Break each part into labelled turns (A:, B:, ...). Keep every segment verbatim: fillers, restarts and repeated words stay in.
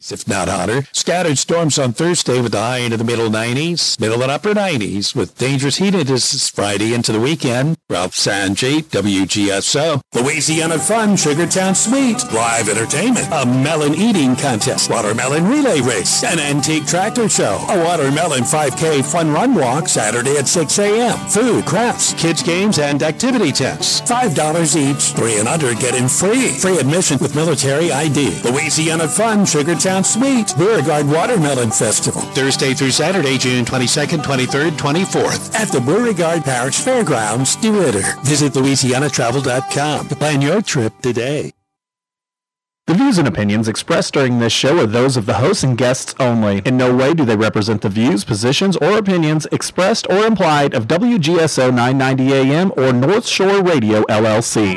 A: If not hotter. Scattered storms on Thursday with a high into the middle nineties, middle and upper nineties with dangerous heat indices Friday into the weekend. Ralph Sanjay, W G S O. Louisiana Fun, Sugartown Sweet. Live entertainment. A melon eating contest. Watermelon relay race. An antique tractor show. A watermelon five K fun run walk Saturday at six a.m. Food, crafts, kids games, and activity tents. five dollars each. Three and under get in free. Free admission with military I D. Louisiana Fun, Sugartown Sweet, Beauregard Watermelon Festival. Thursday through Saturday, June twenty-second, twenty-third, twenty-fourth at the Beauregard Parish Fairgrounds, DeRidder. Visit Louisiana Travel dot com to plan your trip today.
B: The views and opinions expressed during this show are those of the hosts and guests only. In no way do they represent the views, positions, or opinions expressed or implied of W G S O nine ninety A M or North Shore Radio, L L C.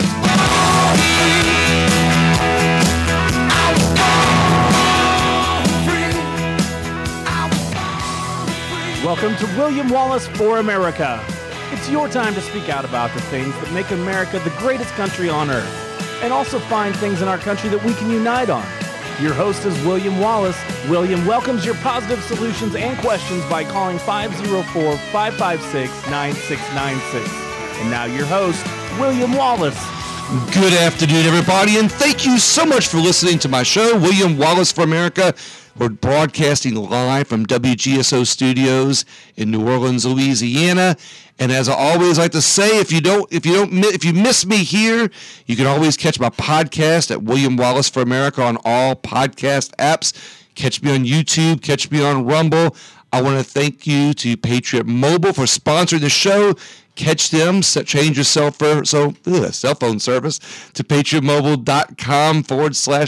B: Welcome to William Wallace for America. It's your time to speak out about the things that make America the greatest country on earth, and also find things in our country that we can unite on. Your host is William Wallace. William welcomes your positive solutions and questions by calling five oh four, five five six, nine six nine six. And now your host, William Wallace.
C: Good afternoon, everybody, and thank you so much for listening to my show, William Wallace for America. We're broadcasting live from W G S O Studios in New Orleans, Louisiana. And as I always like to say, if you don't, if you don't, if you miss me here, you can always catch my podcast at William Wallace for America on all podcast apps. Catch me on YouTube. Catch me on Rumble. I want to thank you to Patriot Mobile for sponsoring the show. Catch them, change your cell, for, so, ugh, cell phone service to patriotmobile.com forward slash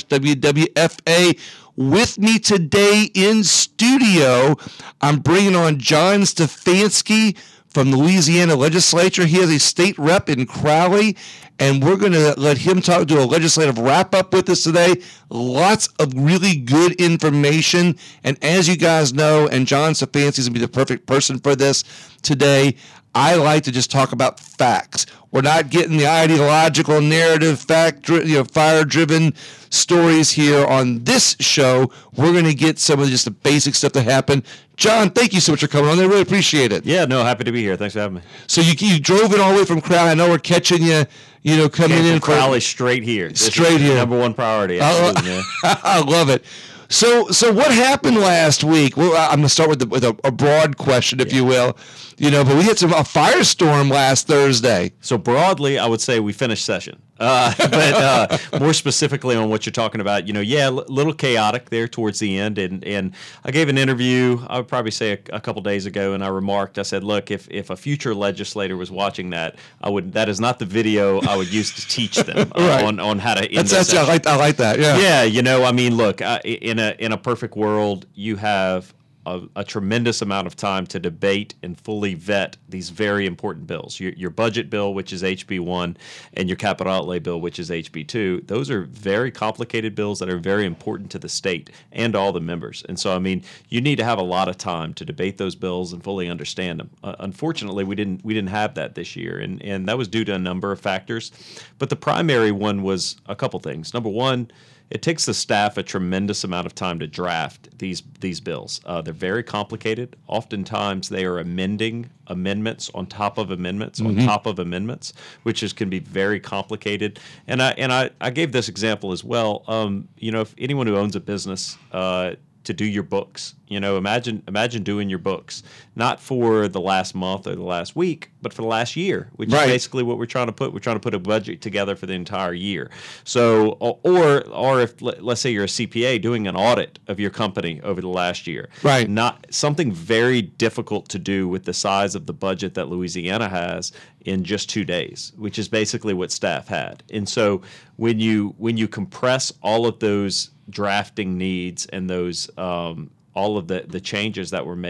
C: WWFA. With me today in studio, I'm bringing on John Stefanski from the Louisiana legislature. He is a state rep in Crowley, and we're going to let him talk, do a legislative wrap-up with us today. Lots of really good information, and as you guys know, and John Stefanski is going to be the perfect person for this today, I like to just talk about facts. We're not getting the ideological narrative, fact, you know, fire-driven stories here on this show. We're going to get some of just the basic stuff that happened. John, thank you so much for coming on. I really appreciate it.
D: Yeah, no, happy to be here. Thanks for having me.
C: So you you drove it all the way from Crowley. I know we're catching you, you know, coming
D: Came
C: in
D: from Crowley straight here. This
C: Straight here.
D: Number one priority.
C: Absolutely, man. I love it. So, so what happened last week? Well, I'm going to start with, the, with a, a broad question, if yeah. you will. You know, but we had some a firestorm last Thursday.
D: So broadly, I would say we finished session. Uh, but uh, more specifically on what you're talking about, you know, yeah, a l- little chaotic there towards the end. And, and I gave an interview, I would probably say a, a couple days ago, and I remarked, I said, look, if, if a future legislator was watching that, I would that is not the video I would use to teach them uh,
C: right.
D: on, on how to end
C: that's, that's, I like I like that. Yeah.
D: Yeah, you know, I mean, look, I, in a in a perfect world, you have A, a tremendous amount of time to debate and fully vet these very important bills. Your, your budget bill, which is H B one, and your capital outlay bill, which is H B two. Those are very complicated bills that are very important to the state and all the members. And so, I mean, you need to have a lot of time to debate those bills and fully understand them. Uh, unfortunately, we didn't we didn't have that this year, and, and that was due to a number of factors. But the primary one was a couple things. Number one, it takes the staff a tremendous amount of time to draft these these bills. Uh, they're very complicated. Oftentimes, they are amending amendments on top of amendments mm-hmm. on top of amendments, which is can be very complicated. And I and I, I gave this example as well. Um, you know, if anyone who owns a business, uh, to do your books. You know, imagine imagine doing your books, not for the last month or the last week, but for the last year, which right. is basically what we're trying to put. We're trying to put a budget together for the entire year. So, or or if, let's say you're a C P A doing an audit of your company over the last year.
C: Right.
D: Not something very difficult to do with the size of the budget that Louisiana has in just two days, which is basically what staff had. And so when you when you compress all of those drafting needs and those um, all of the, the changes that were made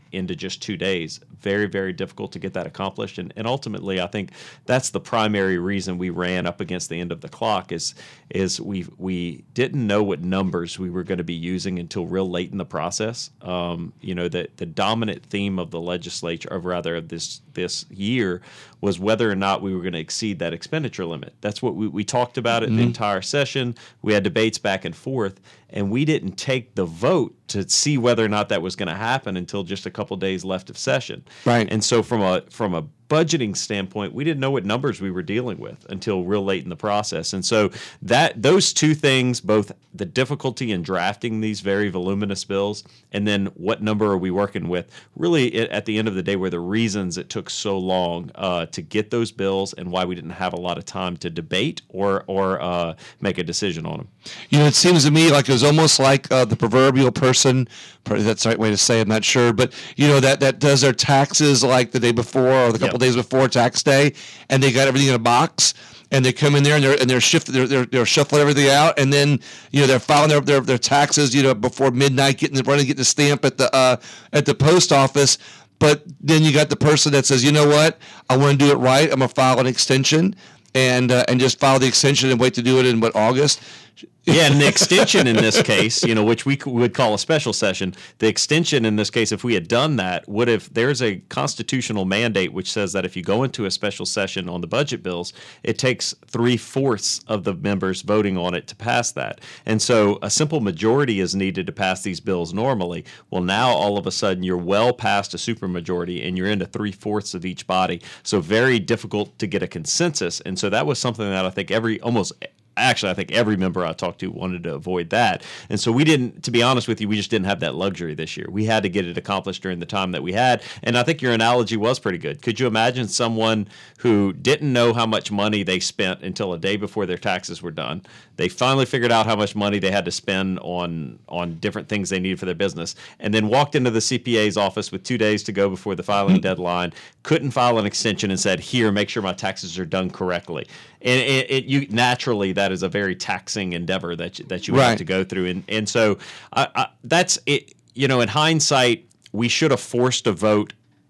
D: into just two days. Very, very difficult to get that accomplished. And, and ultimately, I think that's the primary reason we ran up against the end of the clock is is we we didn't know what numbers we were going to be using until real late in the process. Um, you know, the, the dominant theme of the legislature, or rather of this this year, was whether or not we were going to exceed that expenditure limit. That's what we, we talked about it mm-hmm. the entire session. We had debates back and forth, and we didn't take the vote to see whether or not that was going to happen until just a couple days left of session.
C: Right.
D: And so from a from a budgeting standpoint, we didn't know what numbers we were dealing with until real late in the process. And so that those two things, both the difficulty in drafting these very voluminous bills and then what number are we working with, really at the end of the day were the reasons it took so long uh, to get those bills and why we didn't have a lot of time to debate or or uh, make a decision on them.
C: You know, it seems to me like it was almost like uh, the proverbial person, probably that's the right way to say it, I'm not sure, but you know, that, that does their taxes like the day before or the couple yep. days before tax day, and they got everything in a box, and they come in there and they're and they're shifting, they're, they're they're shuffling everything out, and then you know they're filing their their, their taxes, you know, before midnight, getting the running, getting the stamp at the uh, at the post office. But then you got the person that says, you know what, I want to do it right. I'm gonna file an extension, and uh, and just file the extension and wait to do it in what, August.
D: Yeah, and the extension in this case, you know, which we would call a special session, the extension in this case, if we had done that, would have, there's a constitutional mandate which says that if you go into a special session on the budget bills, it takes three-fourths of the members voting on it to pass that. And so a simple majority is needed to pass these bills normally. Well, now all of a sudden you're well past a supermajority and you're into three-fourths of each body. So very difficult to get a consensus. And so that was something that I think every, almost Actually, I think every member I talked to wanted to avoid that. And so we didn't, to be honest with you, we just didn't have that luxury this year. We had to get it accomplished during the time that we had. And I think your analogy was pretty good. Could you imagine someone who didn't know how much money they spent until a day before their taxes were done? They finally figured out how much money they had to spend on, on different things they needed for their business, and then walked into the C P A's office with two days to go before the filing deadline, couldn't file an extension, and said, here, make sure my taxes are done correctly. And it, it you naturally, that is a very taxing endeavor that you, that you
C: right.
D: have to go through. And and so I, I, that's it. You know, in hindsight, we should have forced a vote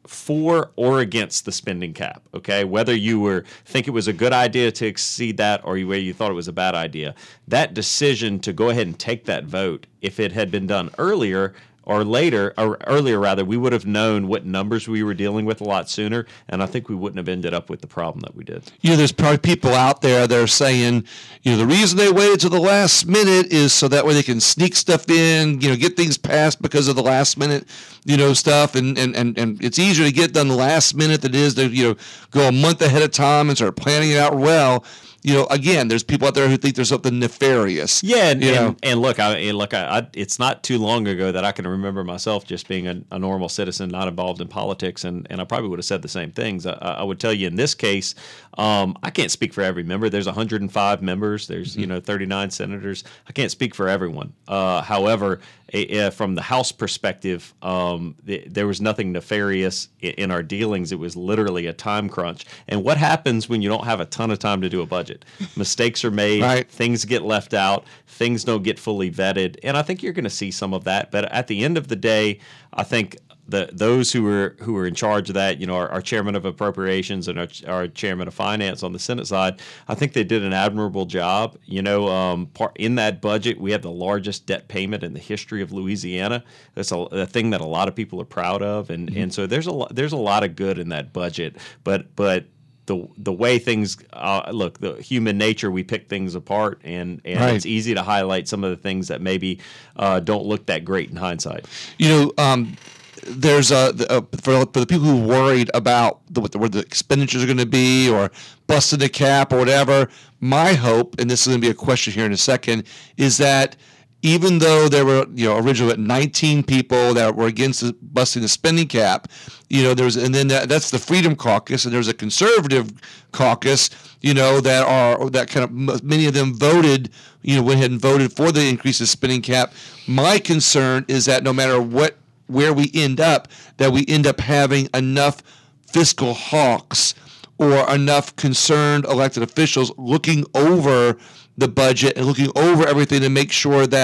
D: for or against the spending cap. Okay, whether you were think it was a good idea to exceed that or whether you thought it was a bad idea, that decision to go ahead and take that vote, if it had been done earlier or later, or earlier rather, we would have known what numbers we were dealing with a lot sooner, and I think we wouldn't have ended up with the problem that we did.
C: You know, there's probably people out there that are saying, you know, the reason they waited to the last minute is so that way they can sneak stuff in, you know, get things passed because of the last minute, you know, stuff, and, and, and, and it's easier to get done the last minute than it is to, you know, go a month ahead of time and start planning it out well. You know, again, there's people out there who think there's something nefarious.
D: Yeah, and,
C: you know?
D: and, and look, I and look, I, I, it's not too long ago that I can remember myself just being a, a normal citizen, not involved in politics, and, and I probably would have said the same things. I, I would tell you in this case, um, I can't speak for every member. There's one hundred five members. There's mm-hmm. you know thirty-nine senators. I can't speak for everyone. Uh, however, a, a, from the House perspective, um, the, there was nothing nefarious in, in our dealings. It was literally a time crunch. And what happens when you don't have a ton of time to do a budget? Mistakes are made,
C: right.
D: Things get left out, things don't get fully vetted, and I think you're going to see some of that. But at the end of the day, I think the those who are who are in charge of that, you know, our, our chairman of appropriations and our, our chairman of finance on the Senate side, I think they did an admirable job. You know, um, part, in that budget, we have the largest debt payment in the history of Louisiana. That's a, a thing that a lot of people are proud of, and mm-hmm. and so there's a lot, there's a lot of good in that budget, but but. The the way things uh, look, the human nature, we pick things apart, and, and
C: right.
D: it's easy to highlight some of the things that maybe uh, don't look that great in hindsight.
C: You know, um, there's a, a for, for the people who are worried about the, what the, where the expenditures are going to be or busting the cap or whatever. My hope, and this is going to be a question here in a second, is that even though there were, you know, originally nineteen people that were against the, busting the spending cap, you know, there's, and then that, that's the Freedom Caucus, and there's a conservative caucus, you know, that are, that kind of, many of them voted, you know, went ahead and voted for the increase of spending cap. My concern is that no matter what, where we end up, that we end up having enough fiscal hawks or enough concerned elected officials looking over the budget and looking over everything to make sure that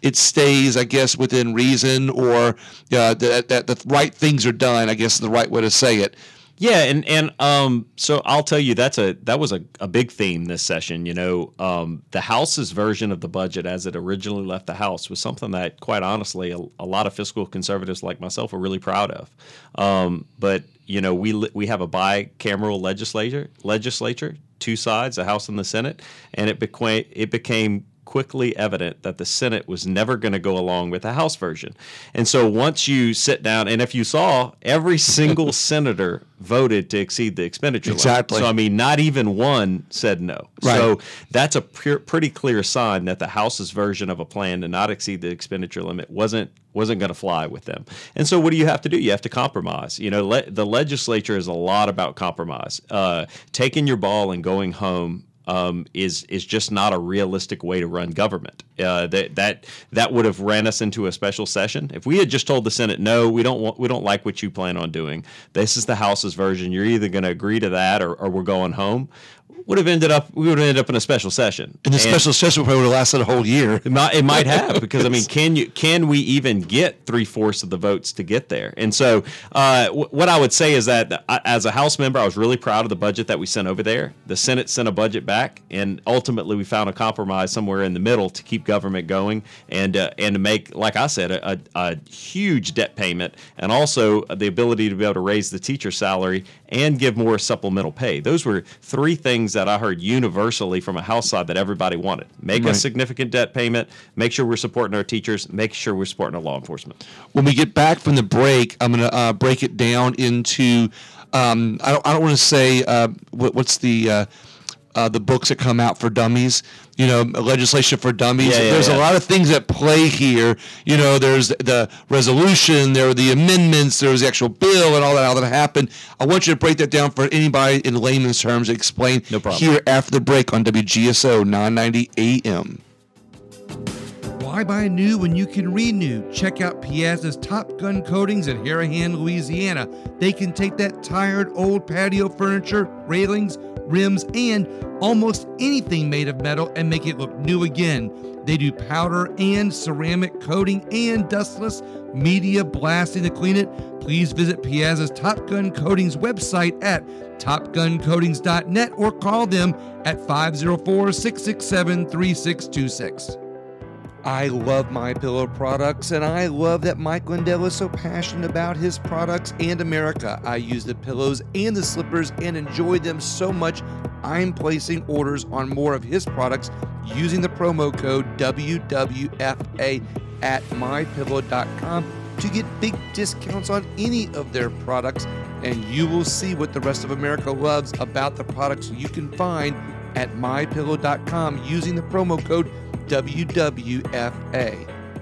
C: it stays, I guess, within reason, or uh, that, that the right things are done, I guess is the right way to say it.
D: Yeah, and and um, so I'll tell you that's a that was a, a big theme this session. You know, um, the House's version of the budget as it originally left the House was something that, quite honestly, a, a lot of fiscal conservatives like myself are really proud of. Um, but you know, we we have a bicameral legislature, legislature, two sides, the House and the Senate, and it became it became. quickly evident that the Senate was never going to go along with the House version. And so once you sit down, and if you saw, every single senator voted to exceed the expenditure
C: exactly.
D: limit. So, I mean, not even one said no.
C: Right.
D: So that's a pure, pretty clear sign that the House's version of a plan to not exceed the expenditure limit wasn't wasn't going to fly with them. And so what do you have to do? You have to compromise. You know, le- the legislature is a lot about compromise. Uh, taking your ball and going home Um, is is just not a realistic way to run government. Uh, that that that would have ran us into a special session. If we had just told the Senate, no, we don't want, we don't like what you plan on doing. This is the House's version. You're either going to agree to that or, or we're going home. Would have ended up we would have ended up in a special session.
C: And the and special session probably would have lasted a whole year.
D: It might, it might have because I mean, can you can we even get three fourths of the votes to get there? And so, uh, w- what I would say is that I, as a House member, I was really proud of the budget that we sent over there. The Senate sent a budget back, and ultimately we found a compromise somewhere in the middle to keep government going and uh, and to make, like I said, a, a, a huge debt payment, and also the ability to be able to raise the teacher salary and give more supplemental pay. Those were three things that I heard universally from a House side that everybody wanted. Make
C: right.
D: a significant debt payment, make sure we're supporting our teachers, make sure we're supporting our law enforcement.
C: When we get back from the break, I'm going to uh, break it down into, um, I don't, I don't want to say, uh, what, what's the... Uh, Uh, the books that come out for dummies, you know, legislation for dummies.
D: Yeah, yeah,
C: there's
D: yeah.
C: a lot of things at play here. You know, there's the resolution, there are the amendments, there's the actual bill and all that, all that happened. I want you to break that down for anybody in layman's terms to explain
D: no problem.
C: here after the break on W G S O nine ninety A M.
E: Why buy new when you can renew? Check out Piazza's Top Gun Coatings in Harahan, Louisiana. They can take that tired old patio furniture, railings, rims, and almost anything made of metal and make it look new again. They do powder and ceramic coating and dustless media blasting to clean it. Please visit Piazza's Top Gun Coatings website at top gun coatings dot net or call them at five oh four, six six seven, three six two six.
C: I love MyPillow products, and I love that Mike Lindell is so passionate about his products and America. I use the pillows and the slippers and enjoy them so much, I'm placing orders on more of his products using the promo code W W F A at my pillow dot com to get big discounts on any of their products, and you will see what the rest of America loves about the products you can find at my pillow dot com using the promo code W W F A.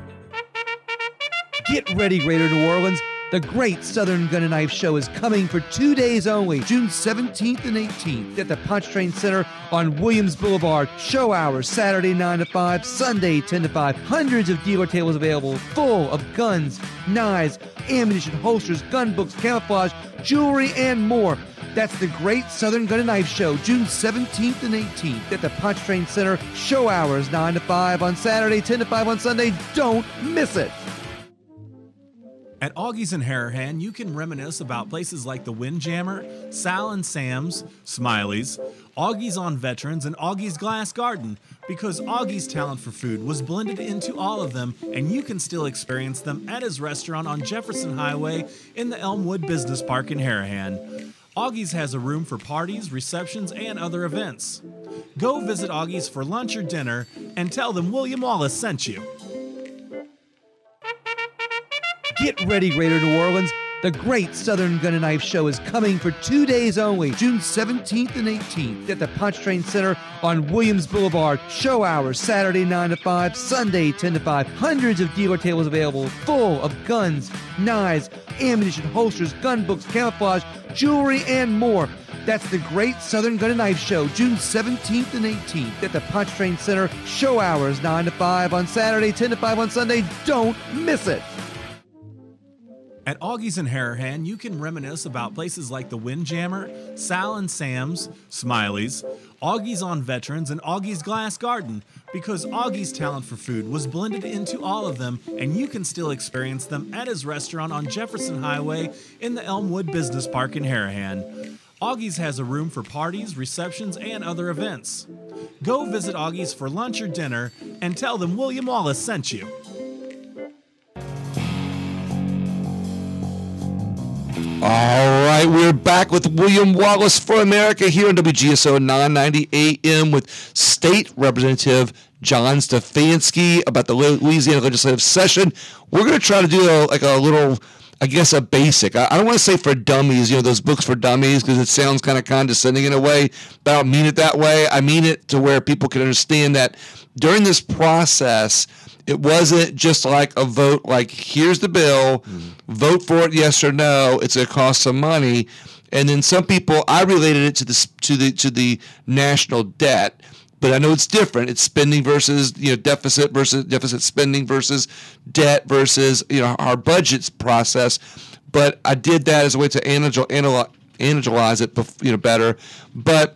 E: Get ready, Greater New Orleans. The Great Southern Gun and Knife Show is coming for two days only, June seventeenth and eighteenth at the Pontchartrain Center on Williams Boulevard. Show hours, Saturday nine to five, Sunday ten to five. Hundreds of dealer tables available, full of guns, knives, ammunition, holsters, gun books, camouflage, jewelry, and more. That's the Great Southern Gun and Knife Show, June seventeenth and eighteenth at the Pontchartrain Center. Show hours, nine to five on Saturday, ten to five on Sunday. Don't miss it.
F: At Augie's in Harahan, you can reminisce about places like the Windjammer, Sal and Sam's, Smiley's, Augie's on Veterans, and Augie's Glass Garden, because Augie's talent for food was blended into all of them, and you can still experience them at his restaurant on Jefferson Highway in the Elmwood Business Park in Harahan. Augie's has a room for parties, receptions, and other events. Go visit Augie's for lunch or dinner and tell them William Wallace sent you.
E: Get ready, Greater New Orleans. The Great Southern Gun and Knife Show is coming for two days only, June seventeenth and eighteenth at the Pontchartrain Center on Williams Boulevard. Show hours, Saturday nine to five, Sunday ten to five. Hundreds of dealer tables available, full of guns, knives, ammunition, holsters, gun books, camouflage, jewelry, and more. That's the Great Southern Gun and Knife Show, June seventeenth and eighteenth at the Pontchartrain Center. Show hours, nine to five on Saturday, ten to five on Sunday. Don't miss it.
F: At Augie's in Harahan, you can reminisce about places like the Windjammer, Sal and Sam's, Smiley's, Augie's on Veterans, and Augie's Glass Garden, because Augie's talent for food was blended into all of them, and you can still experience them at his restaurant on Jefferson Highway in the Elmwood Business Park in Harahan. Augie's has a room for parties, receptions, and other events. Go visit Augie's for lunch or dinner and tell them William Wallace sent you.
C: All right, we're back with William Wallace for America here on W G S O nine ninety A M with State Representative John Stefanski about the Louisiana legislative session. We're going to try to do a, like a little, I guess, a basic. I, I don't want to say for dummies, you know, those books for dummies, because it sounds kind of condescending in a way, but I don't mean it that way. I mean it to where people can understand that during this process, it wasn't just like a vote, like, here's the bill, mm-hmm. vote for it, yes or no. It's going to cost some money. And then some people, I related it to the, to the, to the national debt, but I know it's different. It's spending versus, you know, deficit versus deficit spending versus debt versus, you know, our budgets process. But I did that as a way to analyze, analyze it, you know, better. But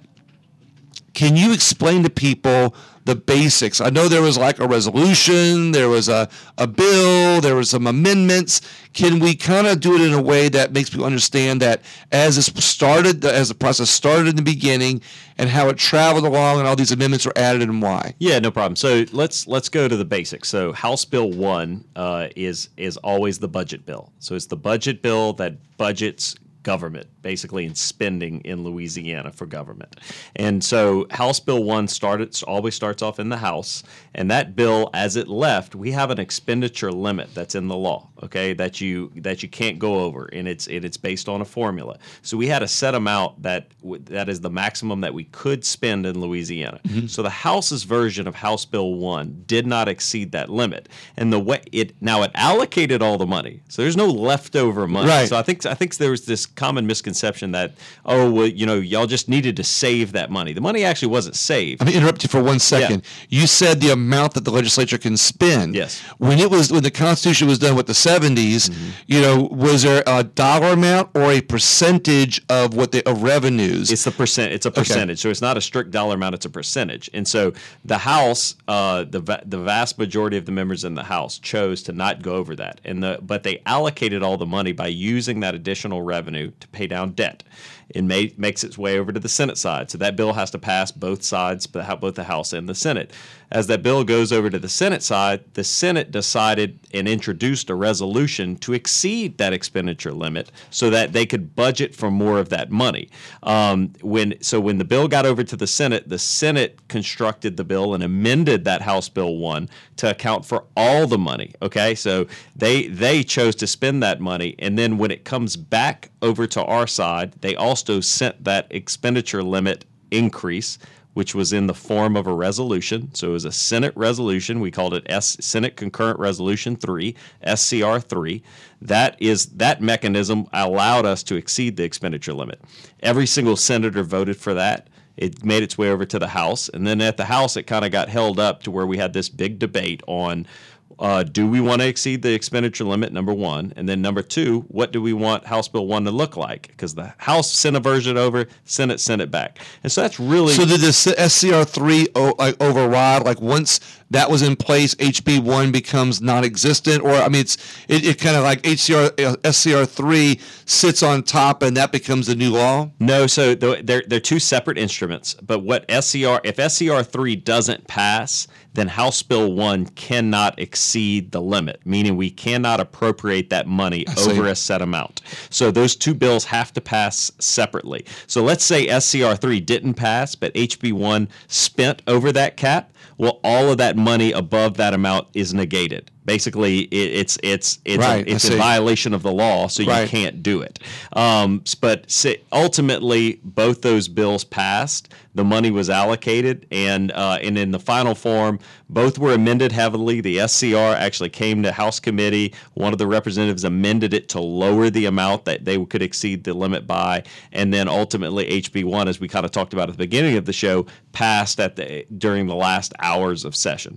C: can you explain to people the basics? I know there was like a resolution, there was a, a bill, there was some amendments. Can we kind of do it in a way that makes people understand that as this started, as the process started in the beginning, and how it traveled along, and all these amendments were added, and why?
D: Yeah, no problem. So let's let's go to the basics. So House Bill one uh, is is always the budget bill. So it's the budget bill that budgets government, basically, in spending in Louisiana for government. And so House Bill one started always starts off in the House, and that bill, as it left, we have an expenditure limit that's in the law, okay, that you that you can't go over, and it's and it's based on a formula. So we had a set amount that that is the maximum that we could spend in Louisiana. Mm-hmm. So the House's version of House Bill one did not exceed that limit, and the way it now it allocated all the money, so there's no leftover money.
C: Right.
D: So I think I think there was this common misconception that, oh, well, you know, y'all just needed to save that money. The money actually wasn't saved.
C: Let me interrupt you for one second. Yeah. You said the amount that the legislature can spend.
D: Yes.
C: When it was when the Constitution was done with the seventies, mm-hmm. you know, was there a dollar amount or a percentage of what the of revenues?
D: It's the percent. It's a percentage. Okay. So it's not a strict dollar amount. It's a percentage. And so the House, uh, the va- the vast majority of the members in the House chose to not go over that, and the but they allocated all the money by using that additional revenue to pay down debt. It may, makes its way over to the Senate side. So that bill has to pass both sides, both the House and the Senate. As that bill goes over to the Senate side, the Senate decided and introduced a resolution to exceed that expenditure limit so that they could budget for more of that money. Um, when so when the bill got over to the Senate, the Senate constructed the bill and amended that House Bill one to account for all the money. Okay, so they they chose to spend that money, and then when it comes back over to our side, they also sent that expenditure limit increase, which was in the form of a resolution. So it was a Senate resolution. We called it S- Senate Concurrent Resolution three, S C R three. That is that mechanism allowed us to exceed the expenditure limit. Every single senator voted for that. It made its way over to the House, and then at the House, it kind of got held up to where we had this big debate on Uh, do we want to exceed the expenditure limit, number one? And then number two, what do we want House Bill one to look like? Because the House sent a version over, Senate sent it back. And so that's really...
C: So did the S C R three o- like override? Like once that was in place, H B one becomes non-existent? Or, I mean, it's it, it kind of like H C R, uh, S C R three sits on top and that becomes the new law?
D: No, so they're, they're two separate instruments. But what S C R, if S C R three doesn't pass, then House Bill one cannot exceed the limit, meaning we cannot appropriate that money over a set amount. So those two bills have to pass separately. So let's say S C R three didn't pass, but H B one spent over that cap. Well, all of that money above that amount is negated. Basically, it, it's it's it's
C: right,
D: a, it's a violation of the law, so
C: right.
D: you can't do it. Um, but ultimately, both those bills passed. The money was allocated, and uh, and in the final form, both were amended heavily. The S C R actually came to House committee. One of the representatives amended it to lower the amount that they could exceed the limit by, and then ultimately H B one, as we kind of talked about at the beginning of the show, passed at the during the last hours of session.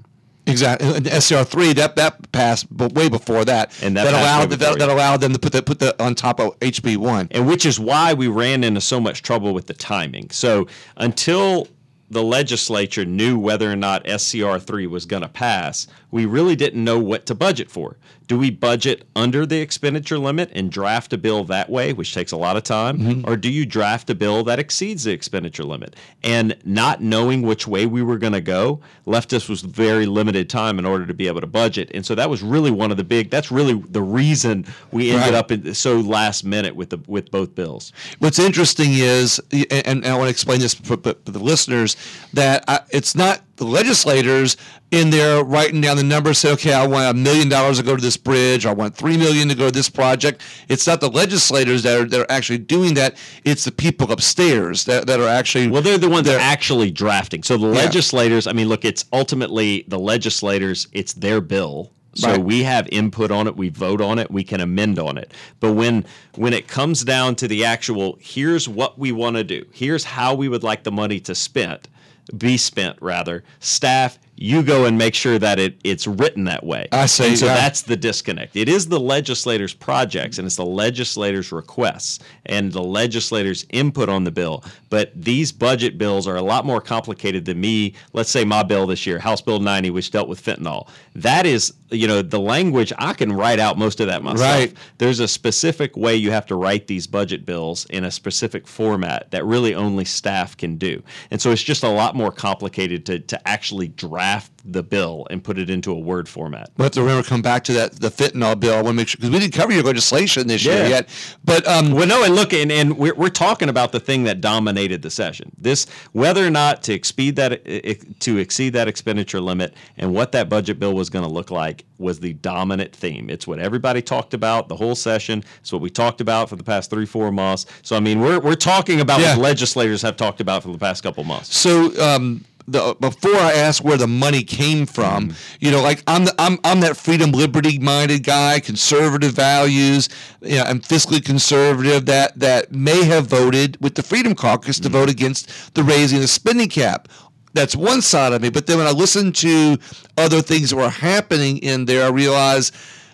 C: Exactly. And S C R three that that passed, but way before that.
D: And that,
C: that
D: passed
C: allowed
D: way
C: that,
D: before,
C: that
D: yeah.
C: allowed them to put that put that on top of H B one.
D: And which is why we ran into so much trouble with the timing. So until the legislature knew whether or not S C R three was going to pass, we really didn't know what to budget for. Do we budget under the expenditure limit and draft a bill that way, which takes a lot of time, mm-hmm. or do you draft a bill that exceeds the expenditure limit? And not knowing which way we were going to go left us with very limited time in order to be able to budget. And so that was really one of the big, that's really the reason we ended
C: right.
D: up in so last minute with the with both bills. What's
C: What's interesting is, and, and I want to explain this for, for the listeners, that I, it's not the legislators in there writing down the numbers, say, okay, I want a million dollars to go to this bridge, or I want three million to go to this project. It's not the legislators that are, that are actually doing that. It's the people upstairs that, that are actually.
D: Well, they're the ones that are actually drafting. So the
C: yeah.
D: legislators, I mean, look, it's ultimately the legislators, it's their bill. So
C: right.
D: we have input on it, we vote on it, we can amend on it. But when when it comes down to the actual, here's what we want to do, here's how we would like the money to spent, be spent rather, staff, you go and make sure that it, it's written that way.
C: I see.
D: And so
C: yeah.
D: that's the disconnect. It is the legislators' projects, and it's the legislators' requests and the legislators' input on the bill. But these budget bills are a lot more complicated than me. Let's say my bill this year, House Bill ninety, which dealt with fentanyl. That is, you know, the language, I can write out most of that myself.
C: Right.
D: There's a specific way you have to write these budget bills in a specific format that really only staff can do. And so it's just a lot more complicated to, to actually draft the bill and put it into a Word format.
C: We'll have to remember to come back to that the fentanyl bill. I want to make sure, because we didn't cover your legislation this
D: Yeah.
C: year yet. But um,
D: Well, no, and look, and, and we're, we're talking about the thing that dominated the session. This, whether or not to exceed that to exceed that expenditure limit and what that budget bill was going to look like was the dominant theme. It's what everybody talked about the whole session. It's what we talked about for the past three, four months. So, I mean, we're we're talking about
C: Yeah.
D: what legislators have talked about for the past couple months.
C: so um, the, before I ask where the money came from,
D: Mm-hmm.
C: you know, like I'm the, I'm I'm that freedom, liberty minded guy, conservative values, you know, I'm fiscally conservative that that may have voted with the Freedom Caucus to
D: Mm-hmm.
C: vote against the raising of the spending cap. That's one side of me. But then when I listen to other things that were happening in there, I realized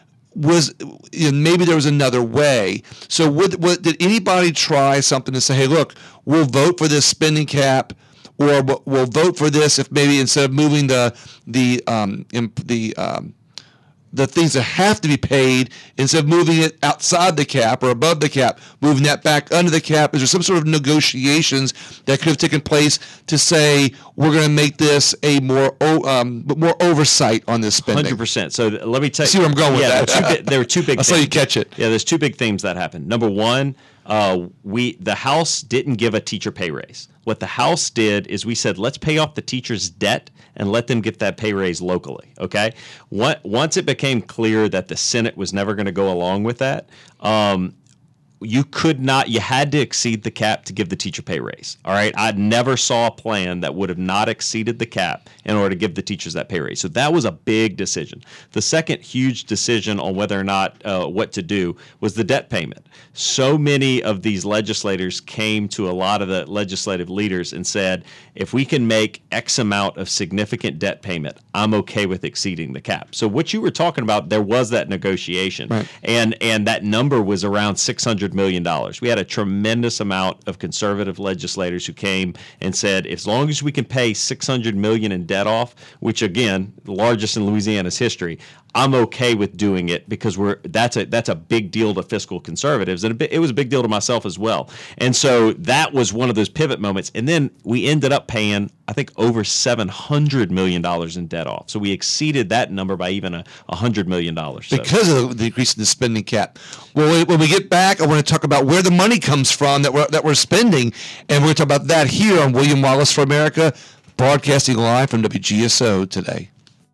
C: was you know, maybe there was another way. So would, would, did anybody try something to say, hey, look, we'll vote for this spending cap, or we'll, we'll vote for this if maybe instead of moving the the um, imp, the um, the things that have to be paid, instead of moving it outside the cap or above the cap, moving that back under the cap? Is there some sort of negotiations that could have taken place to say we're going to make this a more o- um, more oversight on this spending?
D: one hundred percent. So th- let me tell you.
C: See where I'm going with
D: yeah,
C: that?
D: There were two, bi- there were two big
C: I saw
D: things.
C: you catch it.
D: Yeah, there's two big themes that happened. Number one, uh, we the House didn't give a teacher pay raise. What the House did is we said, let's pay off the teachers' debt and let them get that pay raise locally, okay? What, once it became clear that the Senate was never going to go along with that, um, you could not, you had to exceed the cap to give the teacher pay raise, all right? I never saw a plan that would have not exceeded the cap in order to give the teachers that pay raise. So that was a big decision. The second huge decision on whether or not uh, what to do was the debt payment. So many of these legislators came to a lot of the legislative leaders and said, if we can make X amount of significant debt payment, I'm okay with exceeding the cap. So what you were talking about, there was that negotiation.
C: Right.
D: And, and that number was around six hundred million dollars. We had a tremendous amount of conservative legislators who came and said, as long as we can pay six hundred million dollars in debt off, which again, the largest in Louisiana's history, I'm okay with doing it because we're that's a that's a big deal to fiscal conservatives, and it was a big deal to myself as well. And so that was one of those pivot moments. And then we ended up paying, I think, over seven hundred million dollars in debt off. So we exceeded that number by even a one hundred million dollars. So.
C: Because of the increase in the spending cap. Well, when we get back, I want to talk about where the money comes from that we're, that we're spending, and we're going to talk about that here on William Wallace for America, broadcasting live from W G S O today.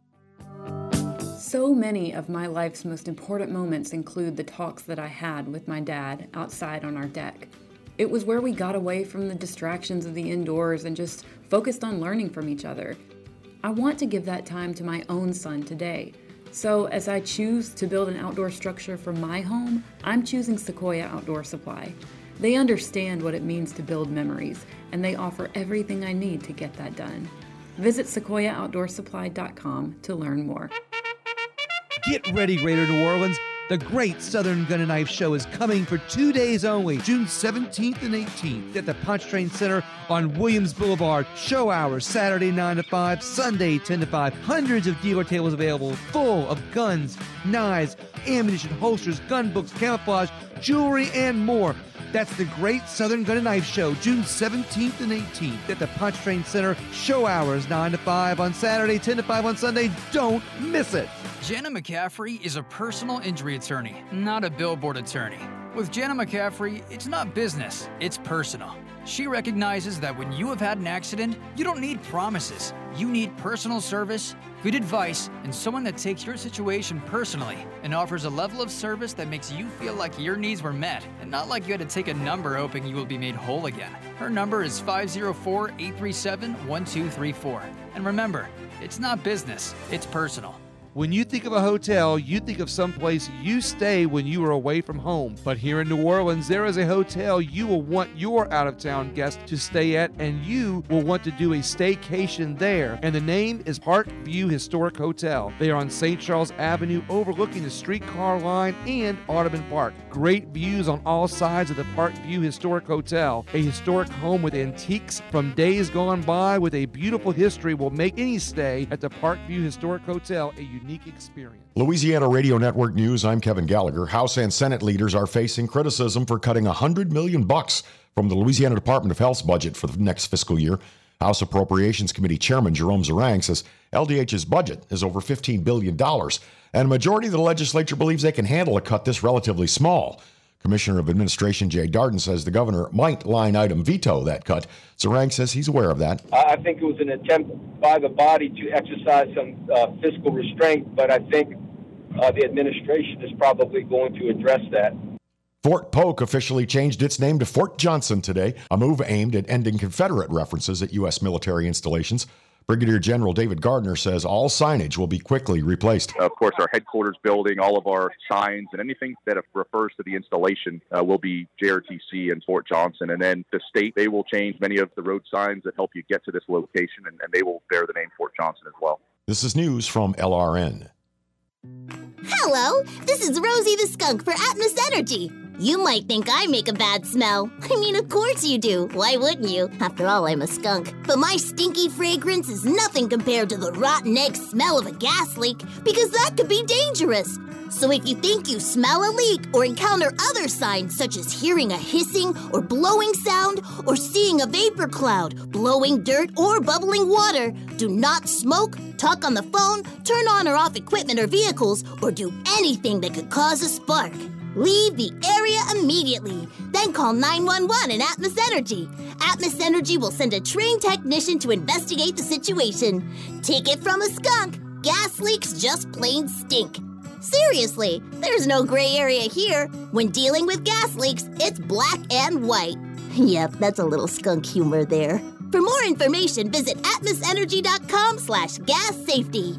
G: So many of my life's most important moments include the talks that I had with my dad outside on our deck. It was where we got away from the distractions of the indoors and just focused on learning from each other. I want to give that time to my own son today. So as I choose to build an outdoor structure for my home, I'm choosing Sequoia Outdoor Supply. They understand what it means to build memories, and they offer everything I need to get that done. Visit sequoia outdoor supply dot com to learn more.
E: Get ready, Greater New Orleans. The Great Southern Gun and Knife Show is coming for two days only, June seventeenth and eighteenth at the Pontchartrain Center on Williams Boulevard. Show hours, Saturday nine to five, Sunday ten to five. Hundreds of dealer tables available, full of guns, knives, ammunition, holsters, gun books, camouflage, jewelry, and more. That's the Great Southern Gun and Knife Show, June seventeenth and eighteenth at the Pontchartrain Center. Show hours, nine to five on Saturday, ten to five on Sunday. Don't miss it.
H: Jenna McCaffrey is a personal injury attorney, not a billboard attorney. With Jenna McCaffrey, it's not business, it's personal. She recognizes that when you have had an accident, you don't need promises. You need personal service, good advice, and someone that takes your situation personally and offers a level of service that makes you feel like your needs were met and not like you had to take a number hoping you will be made whole again. Her number is five oh four, eight three seven, one two three four. And remember, it's not business, it's personal.
E: When you think of a hotel, you think of someplace you stay when you are away from home. But here in New Orleans, there is a hotel you will want your out-of-town guests to stay at, and you will want to do a staycation there. And the name is Park View Historic Hotel. They are on Saint Charles Avenue, overlooking the streetcar line and Audubon Park. Great views on all sides of the Park View Historic Hotel. A historic home with antiques from days gone by with a beautiful history will make any stay at the Park View Historic Hotel a unique experience.
I: Louisiana Radio Network News, I'm Kevin Gallagher. House and Senate leaders are facing criticism for cutting one hundred million bucks from the Louisiana Department of Health's budget for the next fiscal year. House Appropriations Committee Chairman Jerome Zerang says L D H's budget is over fifteen billion dollars, and a majority of the legislature believes they can handle a cut this relatively small. Commissioner of Administration Jay Darden says the governor might line item veto that cut. Zerang says he's aware of that.
J: I think it was an attempt by the body to exercise some uh, fiscal restraint, but I think uh, the administration is probably going to address that.
I: Fort Polk officially changed its name to Fort Johnson today, a move aimed at ending Confederate references at U S military installations. Brigadier General David Gardner says all signage will be quickly replaced.
K: Of course, our headquarters building, all of our signs, and anything that refers to the installation uh, will be J R T C and Fort Johnson. And then the state, they will change many of the road signs that help you get to this location, and, and they will bear the name Fort Johnson as well.
I: This is news from L R N.
L: Hello, this is Rosie the Skunk for Atmos Energy. You might think I make a bad smell. I mean, of course you do. Why wouldn't you? After all, I'm a skunk. But my stinky fragrance is nothing compared to the rotten egg smell of a gas leak, because that could be dangerous. So if you think you smell a leak or encounter other signs such as hearing a hissing or blowing sound or seeing a vapor cloud, blowing dirt or bubbling water, do not smoke, talk on the phone, turn on or off equipment or vehicles, or do anything that could cause a spark. Leave the area immediately. Then call nine one one and Atmos Energy. Atmos Energy will send a trained technician to investigate the situation. Take it from a skunk. Gas leaks just plain stink. Seriously, there's no gray area here. When dealing with gas leaks, it's black and white. Yep, that's a little skunk humor there. For more information, visit atmosenergy.com slash gas safety.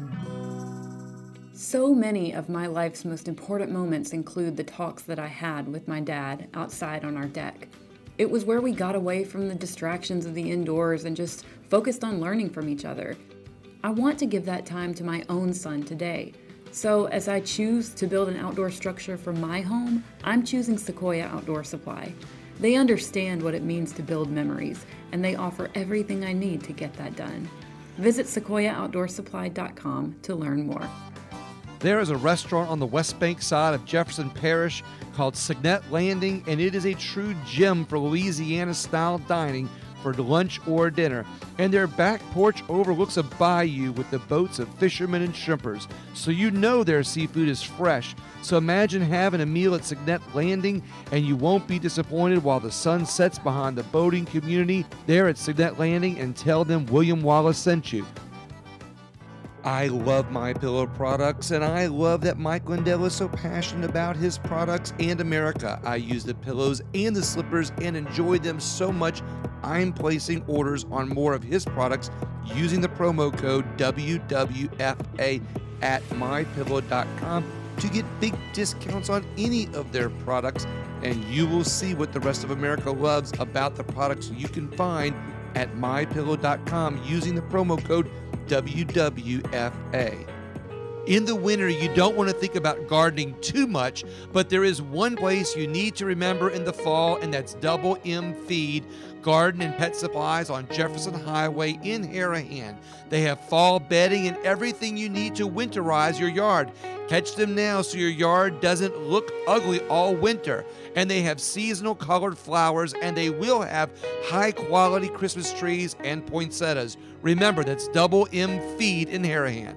G: So many of my life's most important moments include the talks that I had with my dad outside on our deck. It was where we got away from the distractions of the indoors and just focused on learning from each other. I want to give that time to my own son today. So as I choose to build an outdoor structure for my home, I'm choosing Sequoia Outdoor Supply. They understand what it means to build memories, and they offer everything I need to get that done. Visit sequoia outdoor supply dot com to learn more.
E: There is a restaurant on the West Bank side of Jefferson Parish called Signet Landing, and it is a true gem for Louisiana-style dining for lunch or dinner. And their back porch overlooks a bayou with the boats of fishermen and shrimpers, so you know their seafood is fresh. So imagine having a meal at Signet Landing, and you won't be disappointed while the sun sets behind the boating community there at Signet Landing, and tell them William Wallace sent you. I love MyPillow products, and I love that Mike Lindell is so passionate about his products and America. I use the pillows and the slippers and enjoy them so much, I'm placing orders on more of his products using the promo code W W F A at my pillow dot com to get big discounts on any of their products, and you will see what the rest of America loves about the products you can find at my pillow dot com using the promo code W W F A. In the winter, you don't want to think about gardening too much, but there is one place you need to remember in the fall, and that's Double M Feed Garden and Pet Supplies on Jefferson Highway in Harahan. They have fall bedding and everything you need to winterize your yard. Catch them now so your yard doesn't look ugly all winter. And they have seasonal colored flowers, and they will have high-quality Christmas trees and poinsettias. Remember, that's Double M Feed in Harahan.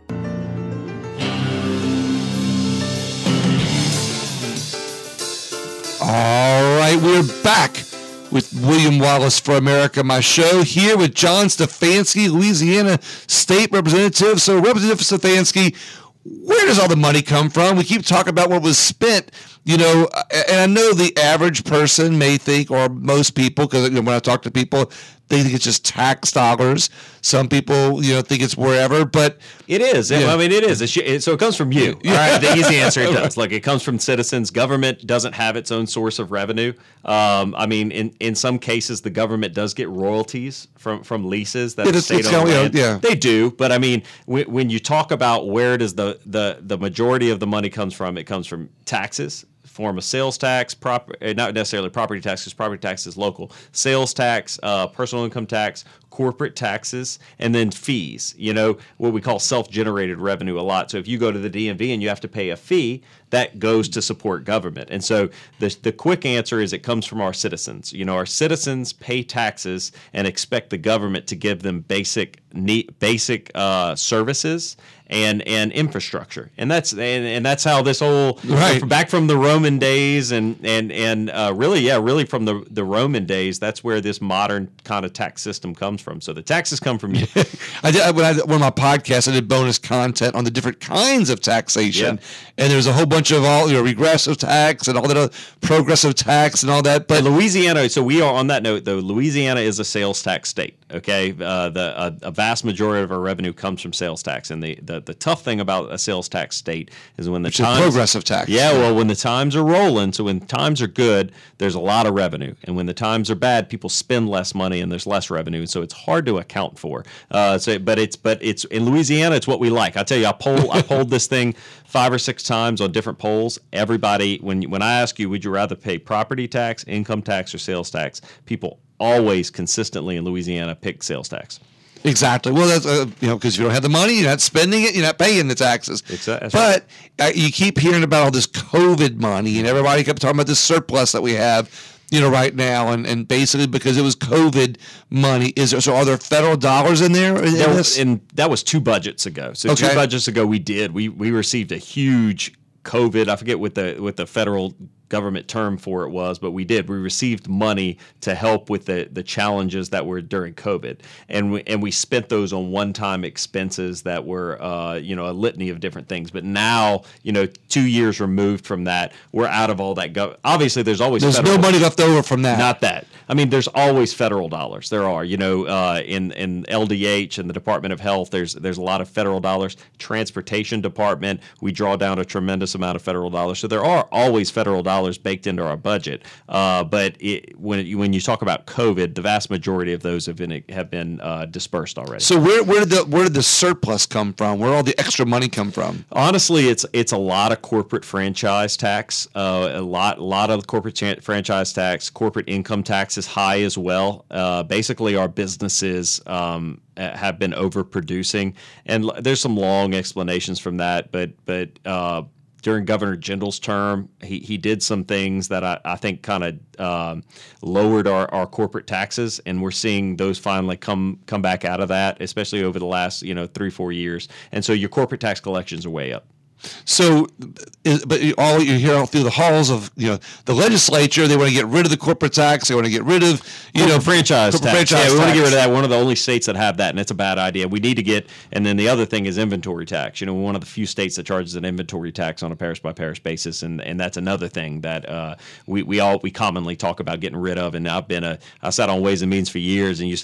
C: All right, we're back with William Wallace for America, my show, here with John Stefanski, Louisiana State Representative. So, Representative Stefanski, where does all the money come from? We keep talking about what was spent, you know, and I know the average person may think, or most people, because you know, when I talk to people, they think it's just tax dollars. Some people, you know, think it's wherever, but
D: it is. Yeah. I mean, it is. It's, it, so it comes from you. Yeah. All right. The easy answer, it does. Like, it comes from citizens. Government doesn't have its own source of revenue. Um, I mean, in, in some cases, the government does get royalties from, from leases that
C: yeah,
D: the state owns.
C: Yeah, yeah.
D: They do. But I mean, when, when you talk about where does the, the, the majority of the money comes from, it comes from taxes. Form of sales tax, prop, not necessarily property tax, because property tax is local. Sales tax, uh, personal income tax, corporate taxes, and then fees. You know, what we call self-generated revenue a lot. So if you go to the D M V and you have to pay a fee, that goes to support government. And so the the quick answer is it comes from our citizens. You know, our citizens pay taxes and expect the government to give them basic need, basic uh, services and and infrastructure, and that's and, and that's how this whole
C: right.
D: back from the Roman days and and and uh, really yeah really from the the Roman days, that's where this modern kind of tax system comes from. So the taxes come from you.
C: I did when I one of my podcasts, I did bonus content on the different kinds of taxation, yeah. and there's a whole bunch of all you know regressive tax and all that other progressive tax and all that. But
D: Louisiana, so we are on that note though. Louisiana is a sales tax state. Okay, uh, the uh, a vast majority of our revenue comes from sales tax, and the, the, the tough thing about a sales tax state is when the
C: Which
D: times
C: is progressive tax.
D: Yeah, well, when the times are rolling, so when times are good, there's a lot of revenue, and when the times are bad, people spend less money and there's less revenue, so it's hard to account for. Uh, so, but it's but it's in Louisiana, it's what we like. I tell you, I poll I polled this thing five or six times on different polls. Everybody, when when I ask you, would you rather pay property tax, income tax, or sales tax? People always consistently in Louisiana pick sales tax.
C: Exactly. Well, that's uh, you know, because you don't have the money, you're not spending it, you're not paying the taxes.
D: Exactly.
C: But uh, you keep hearing about all this COVID money, and everybody kept talking about this surplus that we have, you know, right now, and, and basically because it was COVID money. Is there, so are there federal dollars in there? In
D: there
C: this?
D: And that was two budgets ago. So
C: okay.
D: two budgets ago, we did. We we received a huge COVID. I forget what the what the federal government term for it was, but we did. We received money to help with the, the challenges that were during COVID, and we, and we spent those on one-time expenses that were, uh, you know, a litany of different things. But now, you know, two years removed from that, we're out of all that. Gov- Obviously, there's always
C: there's
D: federal,
C: no money left over from that.
D: Not that. I mean, there's always federal dollars. There are, you know, uh, in in L D H and the Department of Health. There's there's a lot of federal dollars. Transportation Department, we draw down a tremendous amount of federal dollars. So there are always federal dollars baked into our budget. Uh, but it, when it, when you talk about COVID, the vast majority of those have been have been uh, dispersed already.
C: So where where did the where did the surplus come from? Where did all the extra money come from?
D: Honestly, it's it's a lot of corporate franchise tax, uh, a lot a lot of corporate cha- franchise tax, corporate income tax is high as well. Uh, basically, our businesses um, have been overproducing, and l- there's some long explanations from that. But but uh, during Governor Jindal's term, he he did some things that I, I think kind of um, lowered our, our corporate taxes, and we're seeing those finally come come back out of that, especially over the last you know three four years. And so your corporate tax collections are way up.
C: So, but all you hear all through the halls of you know the legislature, they want to get rid of the corporate tax. They want to get rid of you
D: corporate
C: know
D: franchise tax.
C: Franchise
D: yeah, we want to
C: tax.
D: get rid of that. One of the only states that have that, and it's a bad idea. We need to get. And then the other thing is inventory tax. You know, we're one of the few states that charges an inventory tax on a parish by parish basis, and, and that's another thing that uh, we we all we commonly talk about getting rid of. And I've been a I sat on Ways and Means for years and used to give